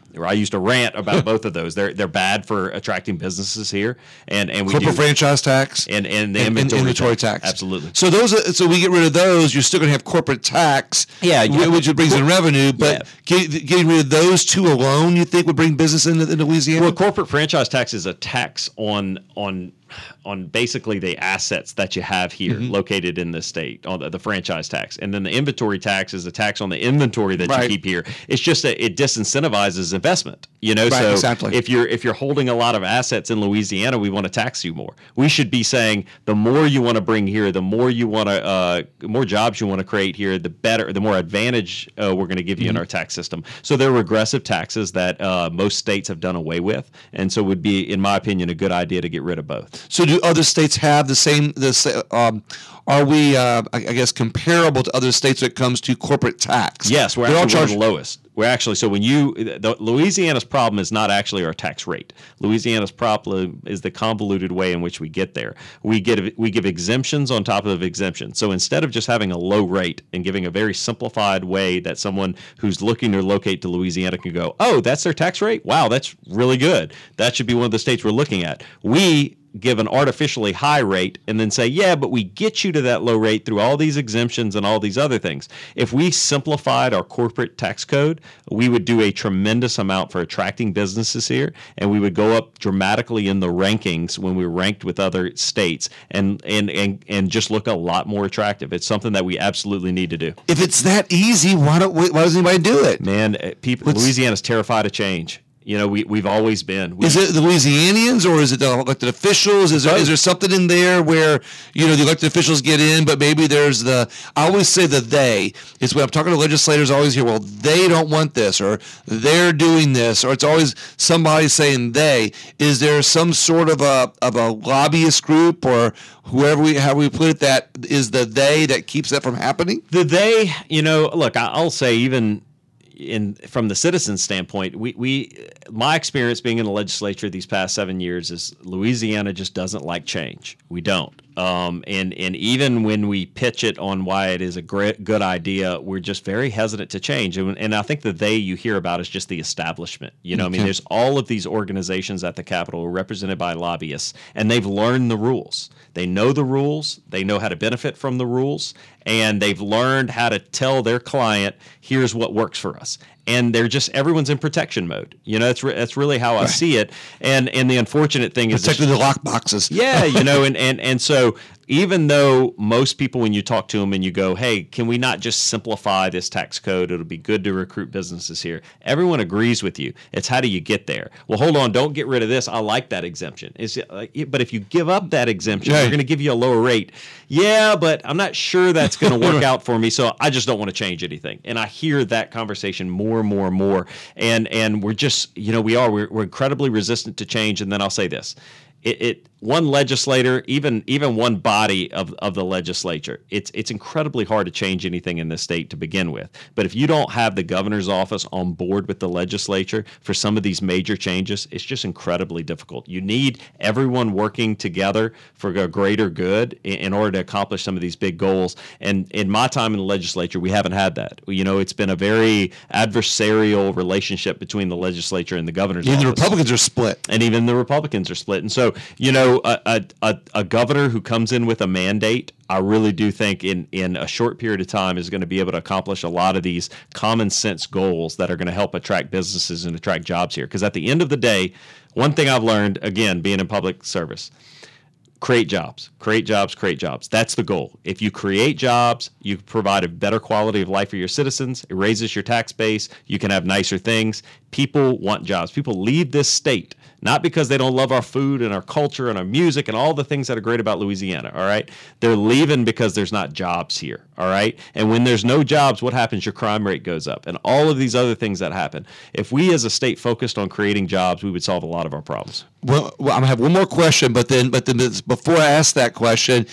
D: Or I used to rant about both of those. They're they're bad for attracting businesses here, and and we
C: corporate
D: do,
C: franchise tax
D: and and the
C: and,
D: inventory,
C: and inventory
D: tax.
C: tax.
D: Absolutely.
C: So those, are, so we get rid of those. You're still going to have corporate tax,
D: Yeah,
C: wh-
D: you-
C: which brings in revenue. But
D: Yeah.
C: get, getting rid of those two alone, you think would bring business into, into Louisiana?
D: Well, corporate franchise tax is a tax on on on basically the assets that you have here
C: Mhm.
D: located in the state, on the, the franchise tax. And then the inventory tax is a tax on the inventory that
C: Right.
D: you keep here. It's just that it disincentivizes investment. You know,
C: Right,
D: so
C: exactly.
D: if you're if you're holding a lot of assets in Louisiana, we want to tax you more. We should be saying the more you want to bring here, the more you want to, uh, more jobs you want to create here, the better, the more advantage uh, we're going to give you
C: Mhm.
D: in our tax system. So they're regressive taxes that uh, most states have done away with, and so would be, in my opinion, a good idea to get rid of both.
C: So do other states have the same? The sa- um, are we, uh, I I guess, comparable to other states when it comes to corporate tax?
D: Yes, we're
C: They're all
D: actually one of
C: charged-
D: the lowest. We're actually, so when you, the, Louisiana's problem is not actually our tax rate. Louisiana's problem is the convoluted way in which we get there. We get we give exemptions on top of exemptions. So instead of just having a low rate and giving a very simplified way that someone who's looking to locate to Louisiana can go, oh, that's their tax rate? Wow, that's really good. That should be one of the states we're looking at. We give an artificially high rate and then say, yeah, but we get you to that low rate through all these exemptions and all these other things. If we simplified our corporate tax code, we would do a tremendous amount for attracting businesses here, and we would go up dramatically in the rankings when we ranked with other states, and and and, and just look a lot more attractive. It's something that we absolutely need to do.
C: If it's that easy, why don't why does anybody do it?
D: Man, uh, people,
C: What's-
D: Louisiana's terrified of change. You know, we, we've always been. We,
C: Is it the Louisianians or is it the elected officials? Is there, is there something in there where, you know, the elected officials get in, but maybe there's the, I always say the they. It's when I'm talking to legislators, I always hear, well, they don't want this, or they're doing this, or it's always somebody saying they. Is there some sort of a of a lobbyist group or whoever we, how we put it, that is the they that keeps that from happening?
D: The they, you know, look, I- I'll say even in from the citizen standpoint, we, we my experience being in the legislature these past seven years is Louisiana just doesn't like change. We don't. Um, and, and even when we pitch it on why it is a great, good idea, we're just very hesitant to change. And, and I think the they you hear about is just the establishment. You know, I mean,
C: Okay.
D: there's all of these organizations at the Capitol represented by lobbyists, and they've learned the rules. They know the rules. They know how to benefit from the rules, and they've learned how to tell their client, here's what works for us. And they're just, everyone's in protection mode. You know, that's re- that's really how I see it. And and the unfortunate thing is,
C: Protecting the lock boxes.
D: yeah, you know, and, and, and so even though most people, when you talk to them and you go, hey, can we not just simplify this tax code? It'll be good to recruit businesses here. Everyone agrees with you. It's how do you get there? Well, hold on, don't get rid of this. I like that exemption. Is it like, but if you give up that exemption,
C: Right.
D: we're going to give you a lower rate. Yeah, but I'm not sure that's going to work out for me, so I just don't want to change anything. And I hear that conversation more and more and more. And and we're just, you know, we are, we're, we're incredibly resistant to change. And then I'll say this. It, it one legislator, even even one body of, of the legislature, it's it's incredibly hard to change anything in this state to begin with. But if you don't have the governor's office on board with the legislature for some of these major changes, it's just incredibly difficult. You need everyone working together for a greater good in, in order to accomplish some of these big goals. And in my time in the legislature, we haven't had that. You know, it's been a very adversarial relationship between the legislature and the governor's
C: Even the
D: office.
C: Republicans are split.
D: And even the Republicans are split. And so, you know, a, a, a, a governor who comes in with a mandate, I really do think in, in a short period of time is going to be able to accomplish a lot of these common sense goals that are going to help attract businesses and attract jobs here. Because at the end of the day, one thing I've learned, again, being in public service, create jobs, create jobs, create jobs. That's the goal. If you create jobs, you provide a better quality of life for your citizens. It raises your tax base. You can have nicer things. People want jobs. People leave this state not because they don't love our food and our culture and our music and all the things that are great about Louisiana, all right? They're leaving because there's not jobs here, all right? And when there's no jobs, what happens? Your crime rate goes up and all of these other things that happen. If we as a state focused on creating jobs, we would solve a lot of our problems.
C: Well, well, I'm gonna have one more question, but then, but then before I ask that question,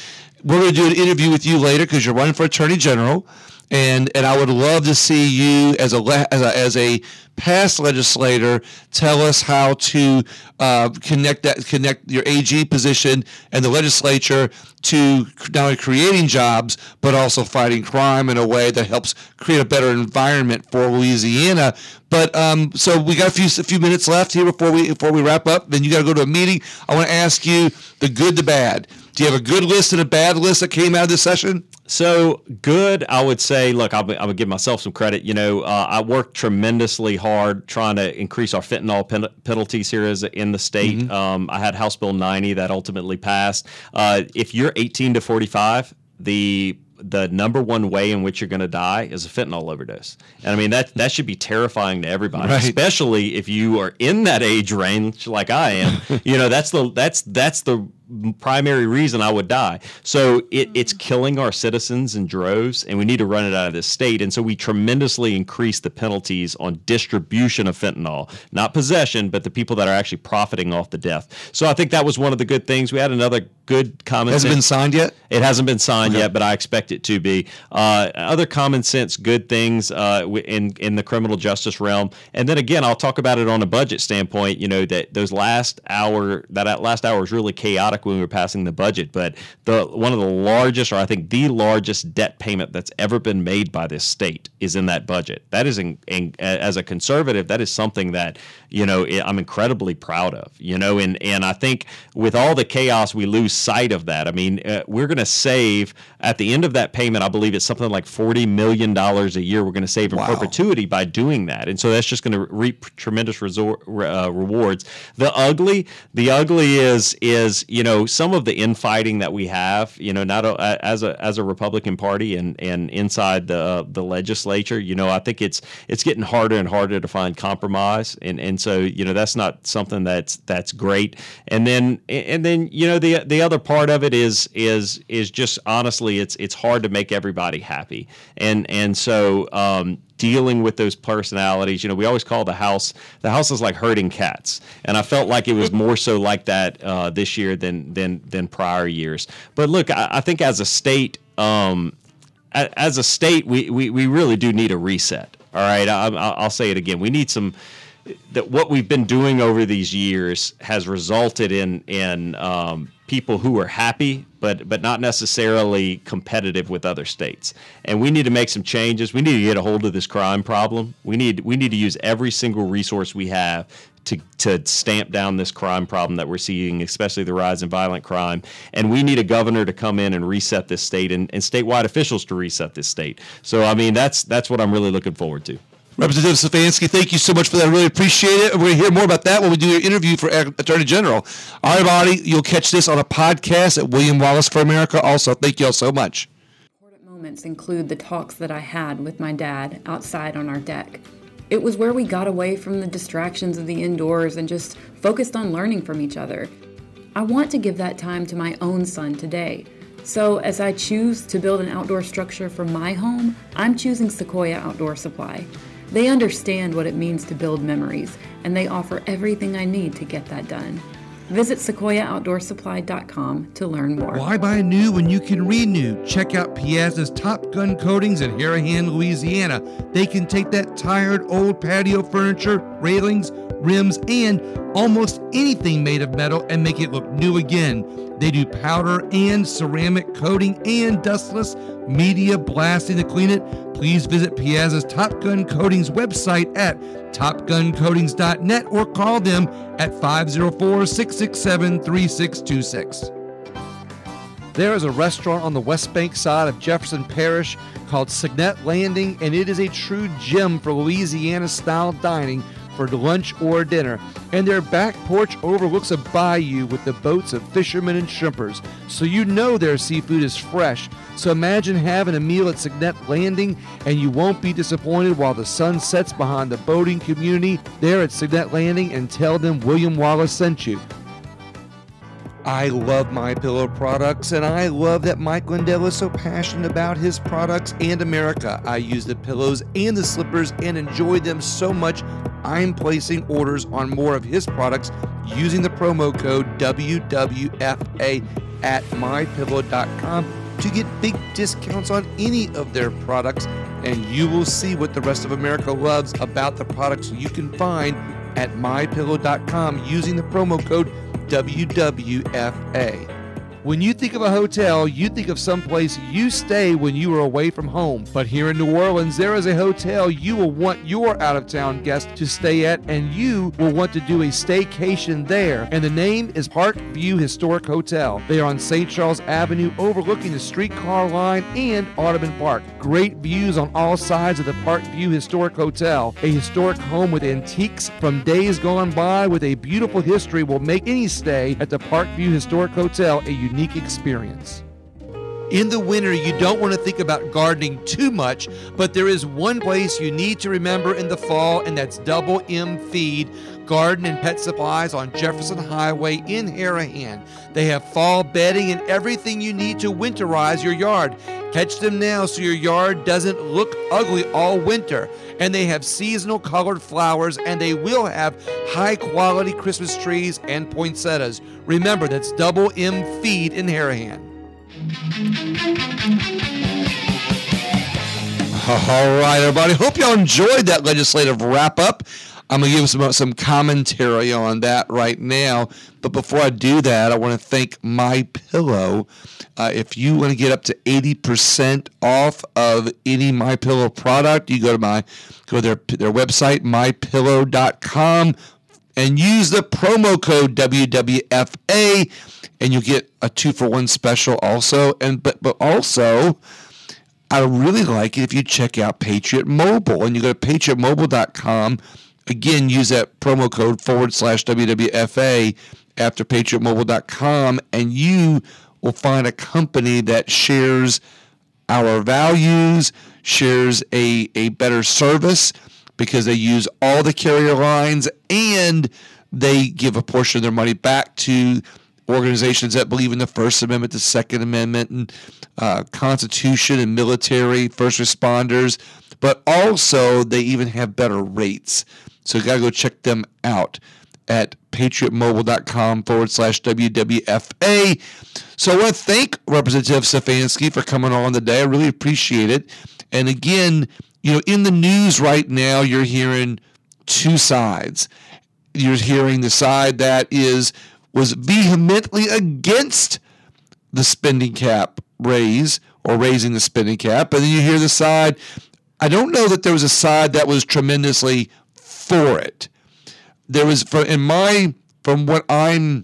C: we're going to do an interview with you later because you're running for Attorney General. And and I would love to see you as a as a, as a past legislator tell us how to uh, connect that connect your A G position and the legislature to not only creating jobs but also fighting crime in a way that helps create a better environment for Louisiana. But um, so we got a few a few minutes left here before we before we wrap up. Then you got to go to a meeting. I want to ask you the good, the bad. Do you have a good list and a bad list that came out of this session?
D: So good, I would say, look, I would, I would give myself some credit. You know, uh, I worked tremendously hard trying to increase our fentanyl pen- penalties here as in the state. Mm-hmm. Um, I had House Bill ninety that ultimately passed. Uh, if you're eighteen to forty-five, the the number one way in which you're going to die is a fentanyl overdose. And I mean, that that should be terrifying to everybody, right. Especially if you are in that age range like I am. You know, that's the that's that's the primary reason I would die. So it, it's killing our citizens in droves, and we need to run it out of this state. And so we tremendously increase the penalties on distribution of fentanyl, not possession, but the people that are actually profiting off the death. So I think that was one of the good things. We had another good common
C: sense. Has it been signed yet?
D: It hasn't been signed
C: okay.
D: yet, but I expect it to be. Uh, other common sense good things uh, in in the criminal justice realm. And then again, I'll talk about it on a budget standpoint. You know, that those last hour, that last hour was really chaotic when we were passing the budget, but the one of the largest, or I think the largest debt payment that's ever been made by this state is in that budget. That is, in, in, as a conservative, that is something that, you know, I'm incredibly proud of, you know, and, and I think with all the chaos, we lose sight of that. I mean, uh, we're going to save, at the end of that payment, I believe it's something like forty million dollars a year we're going to save in wow. perpetuity by doing that. And so that's just going to reap tremendous resor- uh, rewards. The ugly, the ugly is, is, you know, some of the infighting that we have, you know, not a, as a as a Republican Party and, and inside the uh, the legislature, you know, I think it's it's getting harder and harder to find compromise, and, and so you know that's not something that's that's great. And then and then you know the the other part of it is is is just honestly it's it's hard to make everybody happy, and and so. Um, dealing with those personalities. You know, we always call the House, the House is like herding cats. And I felt like it was more so like that uh, this year than than than prior years. But look, I, I think as a state, um, as a state, we, we, we really do need a reset. All right, I, I'll say it again. We need some, that what we've been doing over these years has resulted in, in um, people who are happy, but but not necessarily competitive with other states. And we need to make some changes. We need to get a hold of this crime problem. We need we need to use every single resource we have to to stamp down this crime problem that we're seeing, especially the rise in violent crime. And we need a governor to come in and reset this state, and, and statewide officials to reset this state. So, I mean, that's that's what I'm really looking forward to.
C: Representative Stefanski, thank you so much for that. I really appreciate it. We're going to hear more about that when we do your interview for Attorney General. All right, everybody, you'll catch this on a podcast at William Wallace for America. Also, thank you all so much.
G: Important moments include the talks that I had with my dad outside on our deck. It was where we got away from the distractions of the indoors and just focused on learning from each other. I want to give that time to my own son today. So as I choose to build an outdoor structure for my home, I'm choosing Sequoia Outdoor Supply. They understand what it means to build memories, and they offer everything I need to get that done. Visit sequoia outdoor supply dot com to learn more.
E: Why buy new when you can renew? Check out Piazza's Top Gun Coatings in Harahan, Louisiana. They can take that tired old patio furniture, railings, rims, and almost anything made of metal and make it look new again. They do powder and ceramic coating and dustless media blasting to clean it. Please visit Piazza's Top Gun Coatings website at top gun coatings dot net or call them at five oh four, six six seven, three six two six. There is a restaurant on the West Bank side of Jefferson Parish called Signet Landing, and it is a true gem for Louisiana-style dining for lunch or dinner. And their back porch overlooks a bayou with the boats of fishermen and shrimpers, so you know their seafood is fresh. So imagine having a meal at Signet Landing and you won't be disappointed while the sun sets behind the boating community there at Signet Landing, and tell them William Wallace sent you. I love MyPillow products, and I love that Mike Lindell is so passionate about his products and America. I use the pillows and the slippers and enjoy them so much, I'm placing orders on more of his products using the promo code W W F A at my pillow dot com to get big discounts on any of their products, and you will see what the rest of America loves about the products you can find at my pillow dot com using the promo code W W F A. When you think of a hotel, you think of someplace you stay when you are away from home. But here in New Orleans, there is a hotel you will want your out-of-town guests to stay at, and you will want to do a staycation there. And the name is Park View Historic Hotel. They are on Saint Charles Avenue, overlooking the streetcar line and Audubon Park. Great views on all sides of the Park View Historic Hotel. A historic home with antiques from days gone by with a beautiful history will make any stay at the Park View Historic Hotel a unique unique experience. In the winter, you don't want to think about gardening too much, but there is one place you need to remember in the fall, and that's Double M Feed Garden and Pet Supplies on Jefferson Highway in Harahan. They have fall bedding and everything you need to winterize your yard. Catch them now so your yard doesn't look ugly all winter. And they have seasonal colored flowers, and they will have high quality Christmas trees and poinsettias. Remember, that's Double M Feed in Harahan. All right, everybody. Hope y'all enjoyed that legislative wrap-up. I'm going to give some, some commentary on that right now. But before I do that, I want to thank MyPillow. Uh, if you want to get up to eighty percent off of any MyPillow product, you go to my go to their, their website, my pillow dot com, and use the promo code W W F A, and you get a two-for-one special also. And but but also, I really like it if you check out Patriot Mobile, and you go to patriot mobile dot com. Again, use that promo code forward slash W W F A after patriot mobile dot com, and you will find a company that shares our values, shares a, a better service, because they use all the carrier lines, and they give a portion of their money back to organizations that believe in the First Amendment, the Second Amendment, and uh, Constitution, and military, first responders. But also, they even have better rates. So you got to go check them out at patriot mobile dot com forward slash W W F A. So I want to thank Representative Stefanski for coming on today. I really appreciate it. And again, you know, in the news right now, you're hearing two sides. You're hearing the side that is was vehemently against the spending cap raise, or raising the spending cap. And then you hear the side, I don't know that there was a side that was tremendously for it. There was, in my, from what I'm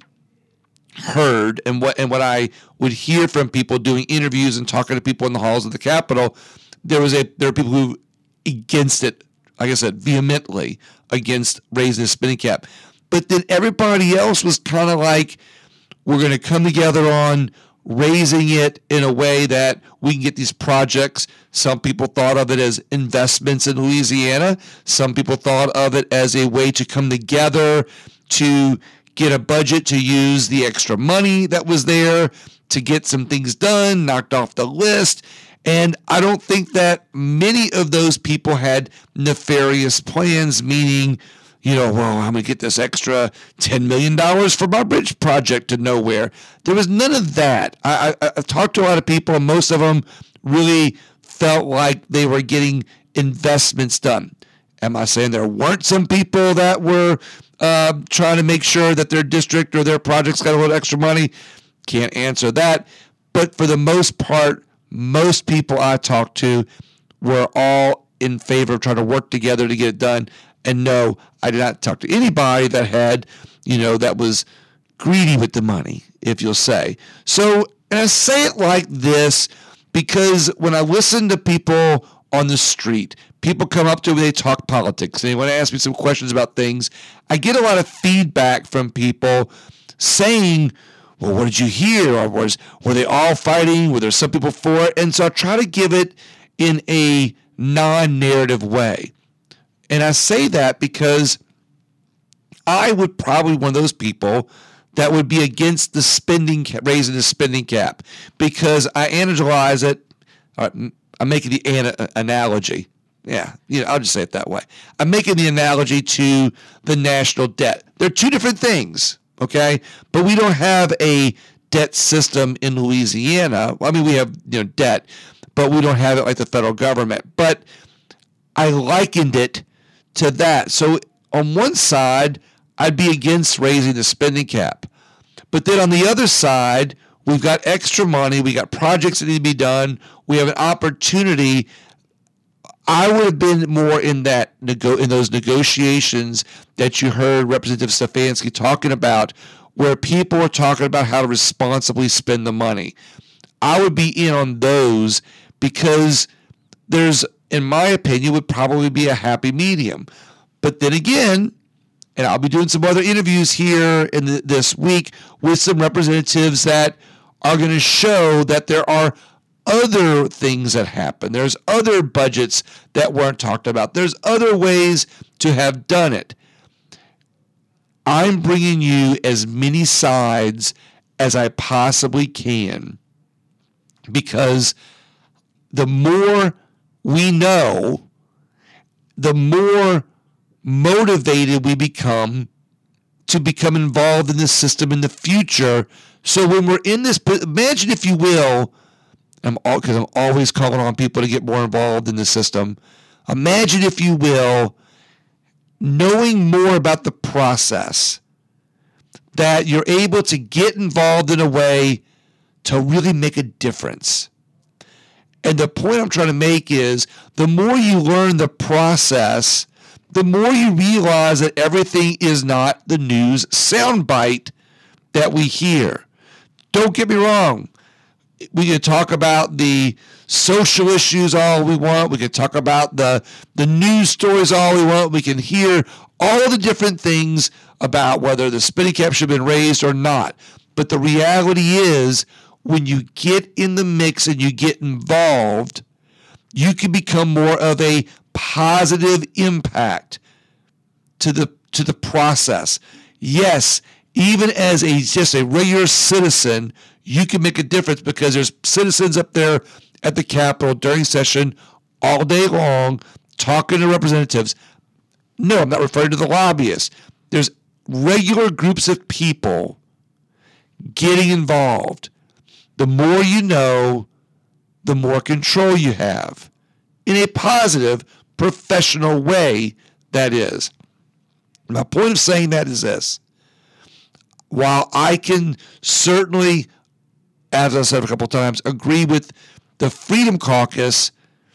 E: heard and what and what I would hear from people doing interviews and talking to people in the halls of the Capitol, there was a there were people who against it, like I said, vehemently against raising the spending cap. But then everybody else was kind of like, we're going to come together on raising it in a way that we can get these projects. Some people thought of it as investments in Louisiana. Some people thought of it as a way to come together to get a budget to use the extra money that was there to get some things done, knocked off the list. And I don't think that many of those people had nefarious plans, meaning, you know, well, I'm going to get this extra ten million dollars for my bridge project to nowhere. There was none of that. I, I, I've talked to a lot of people, and most of them really felt like they were getting investments done. Am I saying there weren't some people that were uh, trying to make sure that their district or their projects got a little extra money? Can't answer that. But for the most part, most people I talked to were all in favor of trying to work together to get it done. And no, I did not talk to anybody that had, you know, that was greedy with the money, if you'll say. So, and I say it like this because when I listen to people on the street, people come up to me, they talk politics, and they want to ask me some questions about things. I get a lot of feedback from people saying, well, what did you hear? Or was, were they all fighting? Were there some people for it? And so I try to give it in a non-narrative way. And I say that because I would probably be one of those people that would be against the spending cap, raising the spending cap, because I analyze it. Right, I'm making the ana- analogy. Yeah, you know, I'll just say it that way. I'm making the analogy to the national debt. They're two different things, okay? But we don't have a
C: debt system in Louisiana. I mean, we have, you know, debt, but we don't have it like the federal government. But I likened it to that. So on one side, I'd be against raising the spending cap. But then on the other side, we've got extra money. We got projects that need to be done. We have an opportunity. I would have been more in that nego- in those negotiations that you heard Representative Stefanski talking about, where people are talking about how to responsibly spend the money. I would be in on those because there's, in my opinion, would probably be a happy medium. But then again, and I'll be doing some other interviews here in the, this week with some representatives that are going to show that there are other things that happen. There's other budgets that weren't talked about. There's other ways to have done it. I'm bringing you as many sides as I possibly can, because the more we know, the more motivated we become to become involved in this system in the future. So when we're in this, imagine if you will, I'm all, because I'm always calling on people to get more involved in the system. Imagine if you will, knowing more about the process, that you're able to get involved in a way to really make a difference. And the point I'm trying to make is the more you learn the process, the more you realize that everything is not the news soundbite that we hear. Don't get me wrong. We can talk about the social issues all we want. We can talk about the, the news stories all we want. We can hear all the different things about whether the spending cap should have been raised or not. But the reality is, when you get in the mix and you get involved, you can become more of a positive impact to the to the process. Yes, even as a just a regular citizen, you can make a difference, because there's citizens up there at the Capitol during session all day long talking to representatives. No, I'm not referring to the lobbyists. There's regular groups of people getting involved. The more you know, the more control you have. In a positive, professional way, that is. My point of saying that is this. While I can certainly, as I said a couple of times, agree with the Freedom Caucus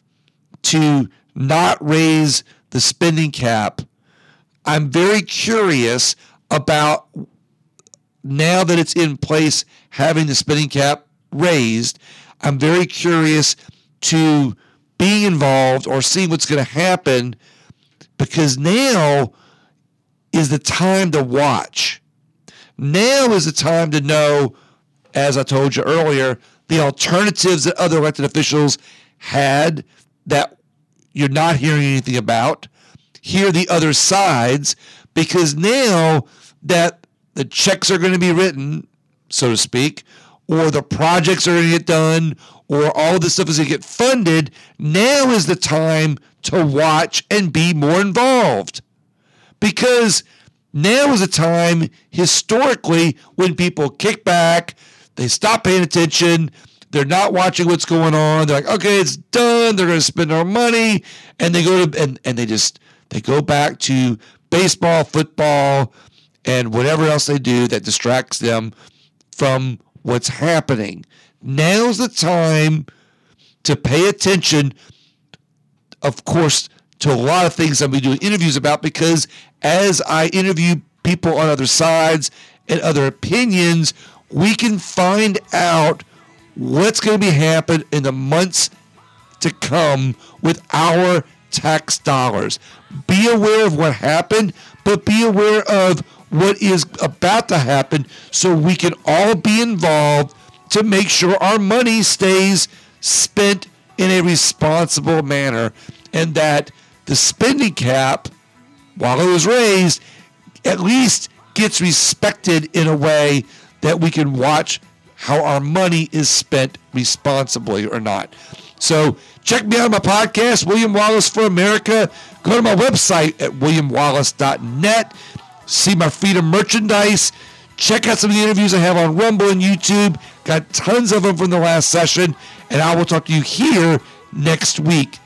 C: to not raise the spending cap, I'm very curious about, now that it's in place, having the spending cap raised, I'm very curious to being involved or seeing what's going to happen, because now is the time to watch. Now is the time to know, as I told you earlier, the alternatives that other elected officials had that you're not hearing anything about. Hear the other sides, because now that the checks are going to be written, so to speak, or the projects are going to get done, or all this stuff is going to get funded, now is the time to watch and be more involved. Because now is a time, historically, when people kick back, they stop paying attention, they're not watching what's going on, they're like, okay, it's done, they're going to spend our money, and they go to, and, and they just, they go back to baseball, football, and whatever else they do that distracts them from what's happening. Now's the time to pay attention, of course, to a lot of things I'll be doing interviews about, because as I interview people on other sides and other opinions, we can find out what's going to be happening in the months to come with our tax dollars. Be aware of what happened, but be aware of what is about to happen, so we can all be involved to make sure our money stays spent in a responsible manner, and that the spending cap, while it was raised, at least gets respected in a way that we can watch how our money is spent responsibly or not. So check me out on my podcast, William Wallace for America. Go to my website at william wallace dot net. See my freedom merchandise. Check out some of the interviews I have on Rumble and YouTube. Got tons of them from the last session. And I will talk to you here next week.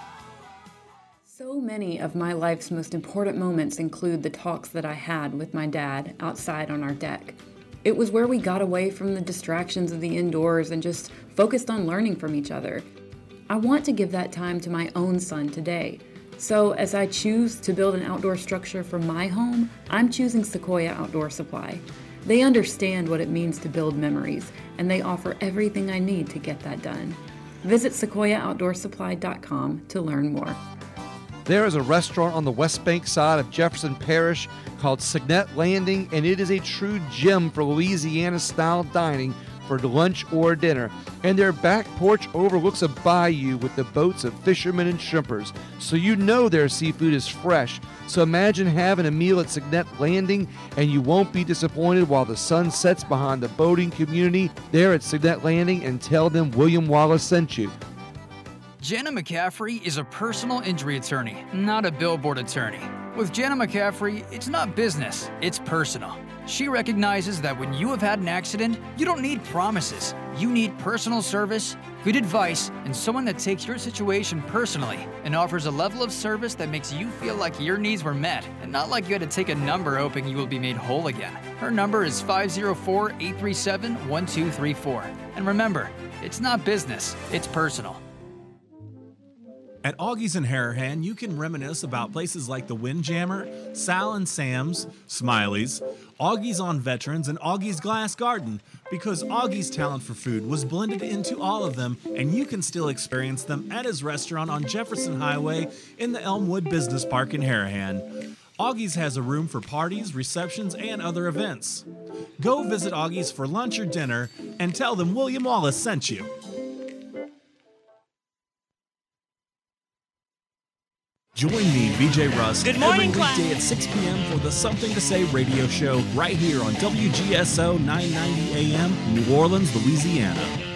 G: So many of my life's most important moments include the talks that I had with my dad outside on our deck. It was where we got away from the distractions of the indoors and just focused on learning from each other. I want to give that time to my own son today. So as I choose to build an outdoor structure for my home, I'm choosing Sequoia Outdoor Supply. They understand what it means to build memories, and they offer everything I need to get that done. Visit sequoia outdoor supply dot com to learn more.
E: There is a restaurant on the West Bank side of Jefferson Parish called Signet Landing, and it is a true gem for Louisiana-style dining for lunch or dinner. And their back porch overlooks a bayou with the boats of fishermen and shrimpers, so you know their seafood is fresh. So imagine having a meal at Signet Landing, and you won't be disappointed while the sun sets behind the boating community there at Signet Landing, and tell them William Wallace sent you.
H: Jenna McCaffrey is a personal injury attorney, not a billboard attorney. With Jenna McCaffrey, it's not business, it's personal. She recognizes that when you have had an accident, you don't need promises. You need personal service, good advice, and someone that takes your situation personally and offers a level of service that makes you feel like your needs were met and not like you had to take a number hoping you will be made whole again. Her number is five oh four, eight three seven, one two three four. And remember, it's not business, it's personal.
F: At Augie's in Harahan, you can reminisce about places like the Windjammer, Sal and Sam's, Smiley's, Augie's on Veterans, and Augie's Glass Garden, because Augie's talent for food was blended into all of them, and you can still experience them at his restaurant on Jefferson Highway in the Elmwood Business Park in Harahan. Augie's has a room for parties, receptions, and other events. Go visit Augie's for lunch or dinner and tell them William Wallace sent you. Join me, B J Rusk,
M: Good morning,
F: every
M: class.
F: weekday at six p.m. for the Something to Say radio show right here on W G S O nine ninety A M, New Orleans, Louisiana.